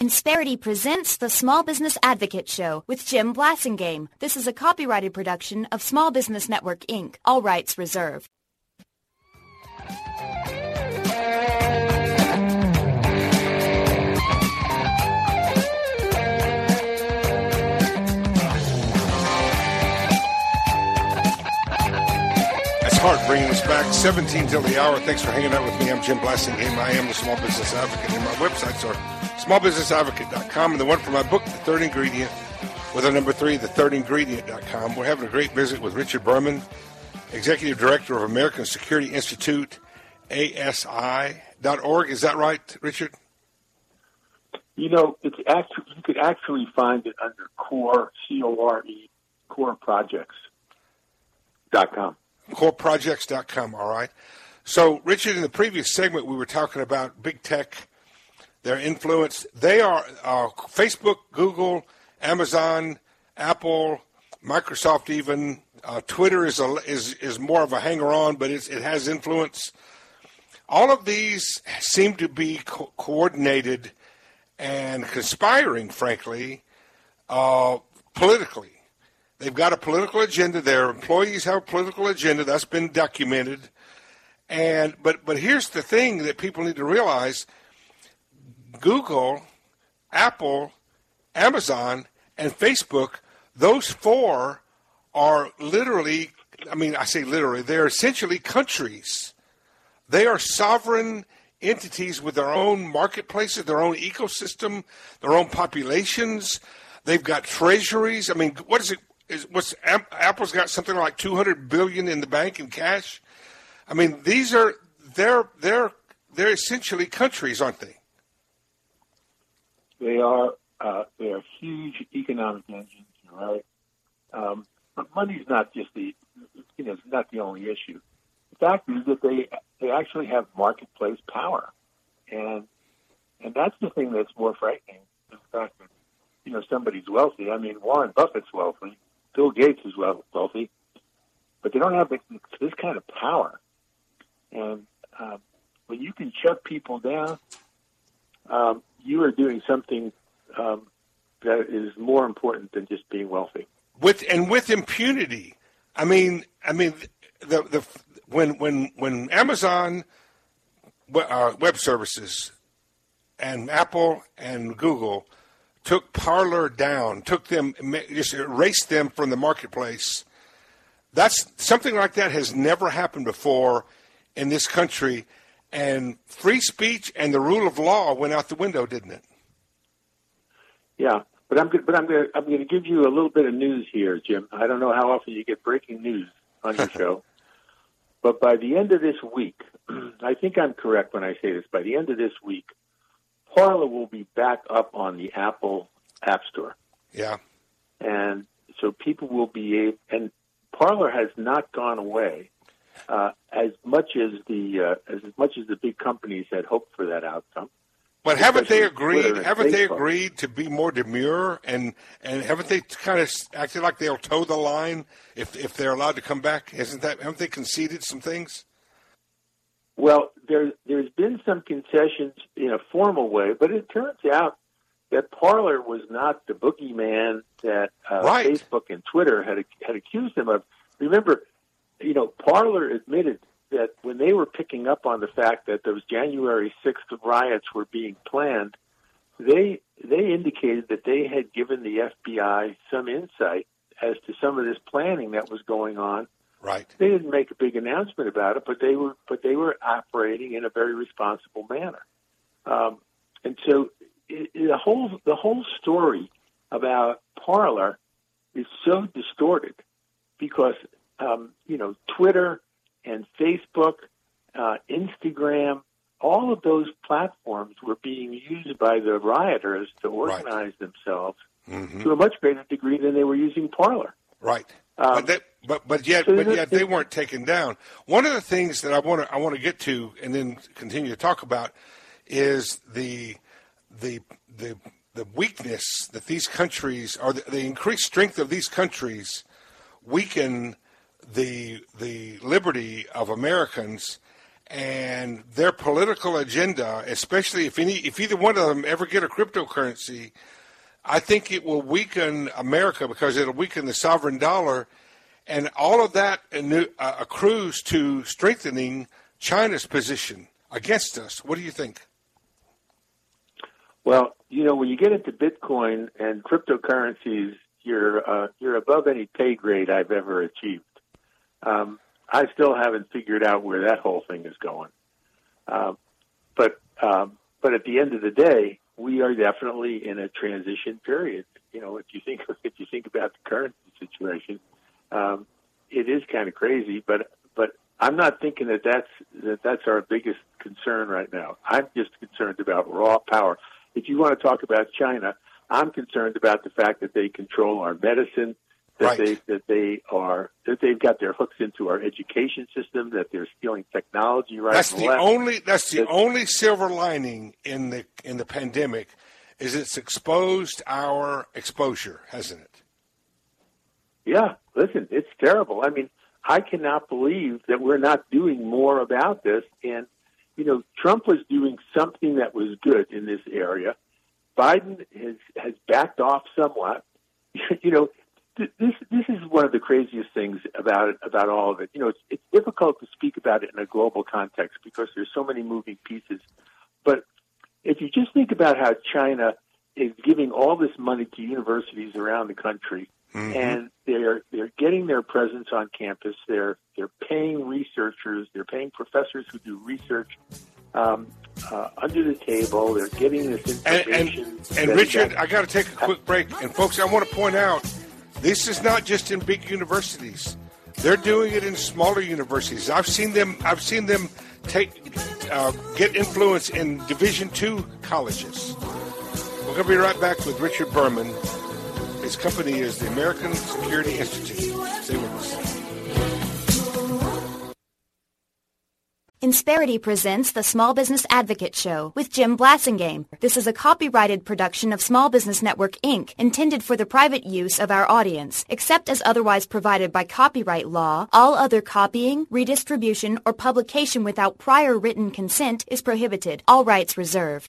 Insperity presents the Small Business Advocate Show with Jim Blasingame. This is a copyrighted production of Small Business Network, Inc., all rights reserved. Hart bringing us back 17 till the hour. Thanks for hanging out with me. I'm Jim Blasingame. I am the Small Business Advocate, and my websites are smallbusinessadvocate.com and the one for my book, The Third Ingredient, with the number 3, thethirdingredient.com. We're having a great visit with Richard Berman, Executive Director of American Security Institute, ASI.org. Is that right, Richard? You know, it's actually, you could actually find it under CORE, C-O-R-E, COREprojects.com. CoreProjects.com, all right. So, Richard, in the previous segment, we were talking about big tech, their influence. They are Facebook, Google, Amazon, Apple, Microsoft even. Twitter is more of a hanger-on, but it has influence. All of these seem to be coordinated and conspiring, frankly, politically. They've got a political agenda. Their employees have a political agenda. That's been documented. But here's the thing that people need to realize. Google, Apple, Amazon, and Facebook, those four are literally, I say literally, they're essentially countries. They are sovereign entities with their own marketplaces, their own ecosystem, their own populations. They've got treasuries. What is it? Apple's got something like $200 billion in the bank in cash. These are they're essentially countries, aren't they? They are huge economic engines, right? But money's not just it's not the only issue. The fact is that they actually have marketplace power, and that's the thing that's more frightening. The fact that somebody's wealthy. Warren Buffett's wealthy. Bill Gates is wealthy, but they don't have this kind of power. And when you can shut people down, you are doing something that is more important than just being wealthy. With impunity. When Amazon Web Services and Apple and Google took Parler down, just erased them from the marketplace. That's something like that has never happened before in this country, and free speech and the rule of law went out the window, didn't it? Yeah, but I'm going to give you a little bit of news here, Jim. I don't know how often you get breaking news on your show, but by the end of this week, I think I'm correct when I say this. By the end of this week, Parler will be back up on the Apple App Store. Yeah. And so people will be able, and Parler has not gone away as much as the big companies had hoped for that outcome. But haven't they agreed? Haven't they agreed to be more demure, and haven't they kind of acted like they'll toe the line if they're allowed to come back? Haven't they conceded some things? Well, there's been some concessions in a formal way, but it turns out that Parler was not the boogeyman that Facebook and Twitter had accused them of. Remember, Parler admitted that when they were picking up on the fact that those January 6th riots were being planned, they indicated that they had given the FBI some insight as to some of this planning that was going on. Right. They didn't make a big announcement about it, but they were operating in a very responsible manner. And so the whole story about Parler is so distorted because Twitter and Facebook, Instagram, all of those platforms were being used by the rioters to organize themselves to a much greater degree than they were using Parler. Right. But yet they weren't taken down. One of the things that I want to get to and then continue to talk about is the weakness that these countries, or the increased strength of these countries, weaken the liberty of Americans, and their political agenda, especially if either one of them ever get a cryptocurrency, I think it will weaken America because it'll weaken the sovereign dollar, and all of that accrues to strengthening China's position against us. What do you think? Well, when you get into Bitcoin and cryptocurrencies, you're above any pay grade I've ever achieved. I still haven't figured out where that whole thing is going. But at the end of the day, we are definitely in a transition period. If you think about the current situation, it is kind of crazy. But I'm not thinking that's our biggest concern right now. I'm just concerned about raw power. If you want to talk about China, I'm concerned about the fact that they control our medicine, that right. they've got their hooks into our education system, that they're stealing technology right That's and the left. That's the only silver lining in the pandemic, is it's exposed our exposure, hasn't it? Yeah, listen, it's terrible. I mean, I cannot believe that we're not doing more about this. And Trump was doing something that was good in this area. Biden has backed off somewhat. This is one of the craziest things about all of it. It's difficult to speak about it in a global context because there's so many moving pieces. But if you just think about how China is giving all this money to universities around the country, mm-hmm. and they're getting their presence on campus, they're paying researchers, they're paying professors who do research under the table. They're getting this information. And Richard, I got to take a quick break. And folks, I want to point out, this is not just in big universities. They're doing it in smaller universities. I've seen them get influence in Division II colleges. We're going to be right back with Richard Berman. His company is the American Security Institute. Stay with us. Insperity presents the Small Business Advocate Show with Jim Blasingame. This is a copyrighted production of Small Business Network, Inc., intended for the private use of our audience. Except as otherwise provided by copyright law, all other copying, redistribution, or publication without prior written consent is prohibited. All rights reserved.